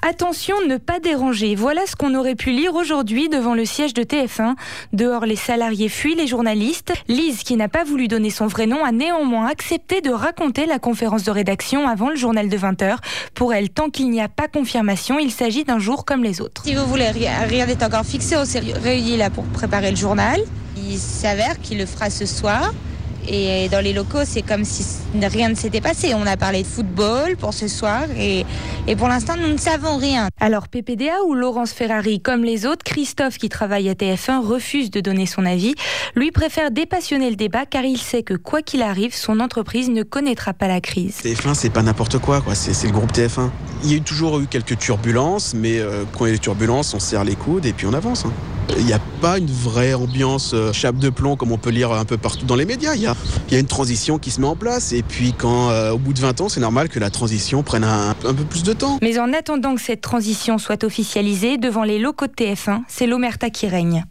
Attention, ne pas déranger. Voilà ce qu'on aurait pu lire aujourd'hui devant le siège de TF1. Dehors, les salariés fuient les journalistes. Lise, qui n'a pas voulu donner son vrai nom, a néanmoins accepté de raconter la conférence de rédaction avant le journal de 20h. Pour elle, tant qu'il n'y a pas confirmation, il s'agit d'un jour comme les autres. Si vous voulez, rien n'est encore fixé. On s'est réunis là pour préparer le journal. Il s'avère qu'il le fera ce soir. Et dans les locaux, c'est comme si rien ne s'était passé. On a parlé de football pour ce soir et pour l'instant, nous ne savons rien. Alors PPDA ou Laurence Ferrari, comme les autres, Christophe, qui travaille à TF1, refuse de donner son avis. Lui préfère dépassionner le débat car il sait que quoi qu'il arrive, son entreprise ne connaîtra pas la crise. TF1, c'est pas n'importe quoi. C'est le groupe TF1. Il y a toujours eu quelques turbulences, mais quand il y a des turbulences, on serre les coudes et puis on avance. Il n'y a pas une vraie ambiance chape de plomb comme on peut lire un peu partout dans les médias. Il y a une transition qui se met en place et puis au bout de 20 ans, c'est normal que la transition prenne un peu plus de temps. Mais en attendant que cette transition soit officialisée, devant les locaux de TF1, c'est l'omerta qui règne.